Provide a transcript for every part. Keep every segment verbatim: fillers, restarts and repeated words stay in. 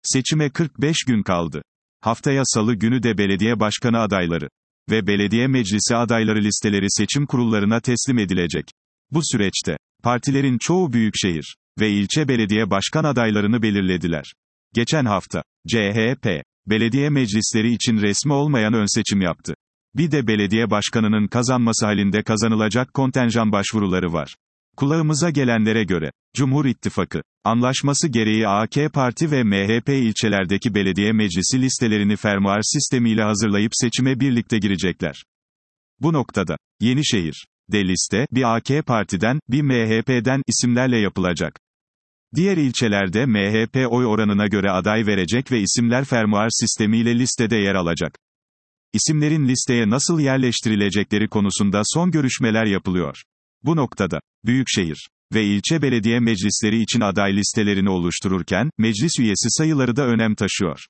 Seçime kırk beş gün kaldı. Haftaya Salı günü de belediye başkanı adayları ve belediye meclisi adayları listeleri seçim kurullarına teslim edilecek. Bu süreçte, partilerin çoğu büyükşehir ve ilçe belediye başkan adaylarını belirlediler. Geçen hafta, C H P, belediye meclisleri için resmi olmayan ön seçim yaptı. Bir de belediye başkanının kazanması halinde kazanılacak kontenjan başvuruları var. Kulağımıza gelenlere göre, Cumhur İttifakı, anlaşması gereği A K Parti ve M H P ilçelerdeki belediye meclisi listelerini fermuar sistemiyle hazırlayıp seçime birlikte girecekler. Bu noktada, Yenişehir'de liste, bir A K Parti'den, bir M H P'den isimlerle yapılacak. Diğer ilçelerde M H P oy oranına göre aday verecek ve isimler fermuar sistemiyle listede yer alacak. İsimlerin listeye nasıl yerleştirilecekleri konusunda son görüşmeler yapılıyor. Bu noktada, büyükşehir ve ilçe belediye meclisleri için aday listelerini oluştururken, meclis üyesi sayıları da önem taşıyor.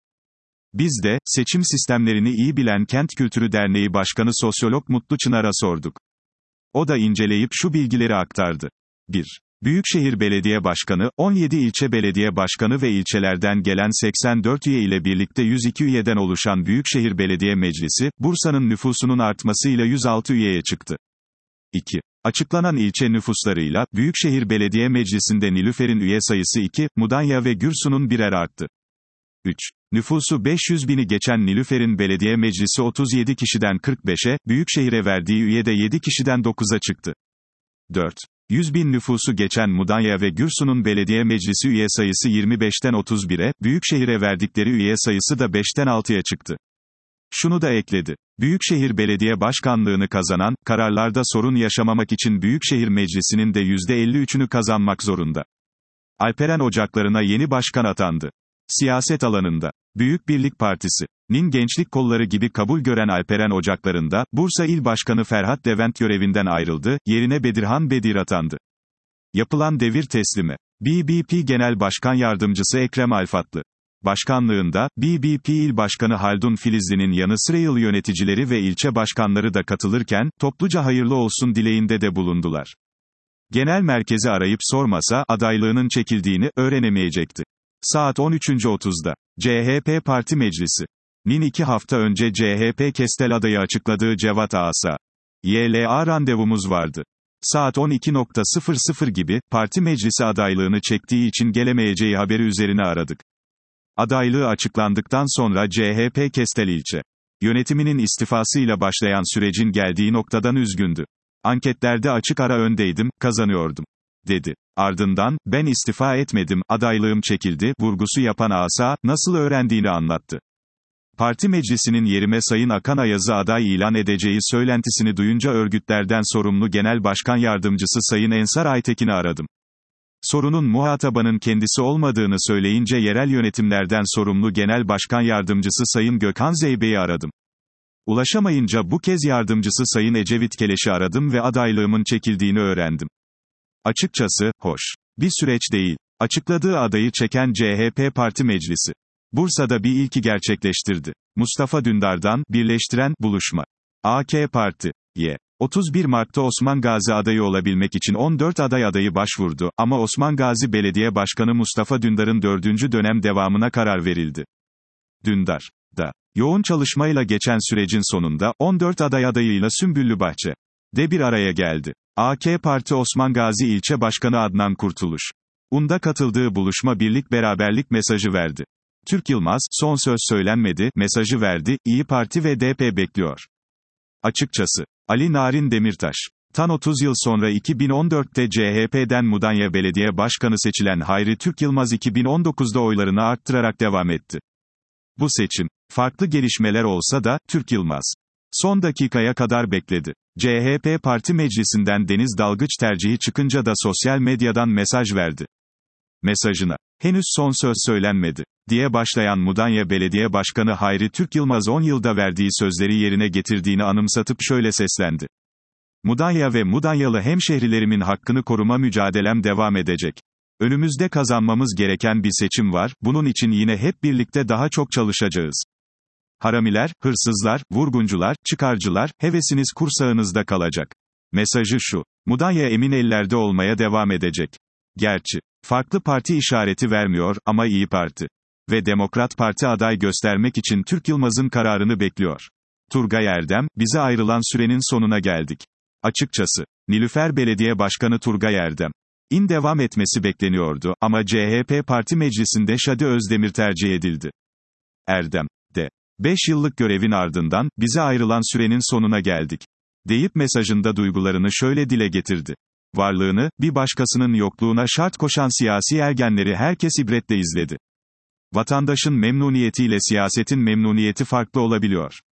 Biz de, seçim sistemlerini iyi bilen Kent Kültürü Derneği Başkanı Sosyolog Mutlu Çınar'a sorduk. O da inceleyip şu bilgileri aktardı. bir. Büyükşehir Belediye Başkanı, on yedi ilçe belediye başkanı ve ilçelerden gelen seksen dört üye ile birlikte yüz iki üyeden oluşan Büyükşehir Belediye Meclisi, Bursa'nın nüfusunun artmasıyla yüz altı üyeye çıktı. iki. Açıklanan ilçe nüfuslarıyla, Büyükşehir Belediye Meclisi'nde Nilüfer'in üye sayısı iki, Mudanya ve Gürsu'nun birer arttı. üç. Nüfusu beş yüz bini geçen Nilüfer'in belediye meclisi otuz yedi kişiden kırk beşe, Büyükşehir'e verdiği üye de yedi kişiden dokuza çıktı. dört. yüz bin nüfusu geçen Mudanya ve Gürsu'nun belediye meclisi üye sayısı yirmi beşten otuz bire, Büyükşehir'e verdikleri üye sayısı da beşten altıya çıktı. Şunu da ekledi. Büyükşehir Belediye Başkanlığını kazanan, kararlarda sorun yaşamamak için Büyükşehir Meclisi'nin de yüzde elli üçünü kazanmak zorunda. Alperen Ocakları'na yeni başkan atandı. Siyaset alanında, Büyük Birlik Partisi'nin gençlik kolları gibi kabul gören Alperen Ocakları'nda, Bursa İl Başkanı Ferhat Levent görevinden ayrıldı, yerine Bedirhan Bedir atandı. Yapılan devir teslimi. B B P Genel Başkan Yardımcısı Ekrem Alfatlı. Başkanlığında, B B P İl Başkanı Haldun Filizli'nin yanı sıra il yöneticileri ve ilçe başkanları da katılırken, topluca hayırlı olsun dileğinde de bulundular. Genel merkezi arayıp sormasa, adaylığının çekildiğini öğrenemeyecekti. Saat on üç otuzda, C H P Parti Meclisi'nin iki hafta önce C H P Kestel adayı açıkladığı Cevat Asa Y L A randevumuz vardı. Saat on iki gibi, parti meclisi adaylığını çektiği için gelemeyeceği haberi üzerine aradık. Adaylığı açıklandıktan sonra C H P Kestel ilçe yönetiminin istifasıyla başlayan sürecin geldiği noktadan üzgündü. Anketlerde açık ara öndeydim, kazanıyordum, dedi. Ardından, ben istifa etmedim, adaylığım çekildi, vurgusu yapan Asa, nasıl öğrendiğini anlattı. Parti meclisinin yerime Sayın Akan Ayaz'ı aday ilan edeceği söylentisini duyunca örgütlerden sorumlu Genel Başkan Yardımcısı Sayın Ensar Aytekin'i aradım. Sorunun muhatabanın kendisi olmadığını söyleyince yerel yönetimlerden sorumlu Genel Başkan Yardımcısı Sayın Gökhan Zeybe'yi aradım. Ulaşamayınca bu kez yardımcısı Sayın Ecevit Keleş'i aradım ve adaylığımın çekildiğini öğrendim. Açıkçası, hoş bir süreç değil. Açıkladığı adayı çeken C H P Parti Meclisi, Bursa'da bir ilki gerçekleştirdi. Mustafa Dündar'dan, birleştiren, buluşma. A K Parti, Y. otuz bir Mart'ta Osman Gazi adayı olabilmek için on dört aday adayı başvurdu, ama Osman Gazi Belediye Başkanı Mustafa Dündar'ın dördüncü dönem devamına karar verildi. Dündar, da, yoğun çalışmayla geçen sürecin sonunda, on dört aday adayıyla Sümbüllübahçe'de bir araya geldi. A K Parti Osman Gazi İlçe Başkanı Adnan Kurtuluş Un'da katıldığı buluşma birlik beraberlik mesajı verdi. Türk Yılmaz, son söz söylenmedi, mesajı verdi, İyi Parti ve D P bekliyor. Açıkçası, Ali Narin Demirtaş, tan otuz yıl sonra iki bin on dörtte C H P'den Mudanya Belediye Başkanı seçilen Hayri Türk Yılmaz iki bin on dokuzda oylarını arttırarak devam etti. Bu seçim, farklı gelişmeler olsa da, Türk Yılmaz, son dakikaya kadar bekledi. C H P Parti Meclisi'nden Deniz Dalgıç tercihi çıkınca da sosyal medyadan mesaj verdi. Mesajına, henüz son söz söylenmedi, diye başlayan Mudanya Belediye Başkanı Hayri Türk Yılmaz on yılda verdiği sözleri yerine getirdiğini anımsatıp şöyle seslendi. Mudanya ve Mudanyalı hemşehrilerimin hakkını koruma mücadelem devam edecek. Önümüzde kazanmamız gereken bir seçim var, bunun için yine hep birlikte daha çok çalışacağız. Haramiler, hırsızlar, vurguncular, çıkarcılar, hevesiniz kursağınızda kalacak. Mesajı şu, Mudanya emin ellerde olmaya devam edecek. Gerçi, farklı parti işareti vermiyor, ama İyi Parti ve Demokrat Parti aday göstermek için Türk Yılmaz'ın kararını bekliyor. Turgay Erdem, bize ayrılan sürenin sonuna geldik. Açıkçası, Nilüfer Belediye Başkanı Turgay Erdem in devam etmesi bekleniyordu ama C H P Parti Meclisi'nde Şadi Özdemir tercih edildi. Erdem de beş yıllık görevin ardından bize ayrılan sürenin sonuna geldik deyip mesajında duygularını şöyle dile getirdi. Varlığını, bir başkasının yokluğuna şart koşan siyasi ergenleri herkes ibretle izledi. Vatandaşın memnuniyetiyle siyasetin memnuniyeti farklı olabiliyor.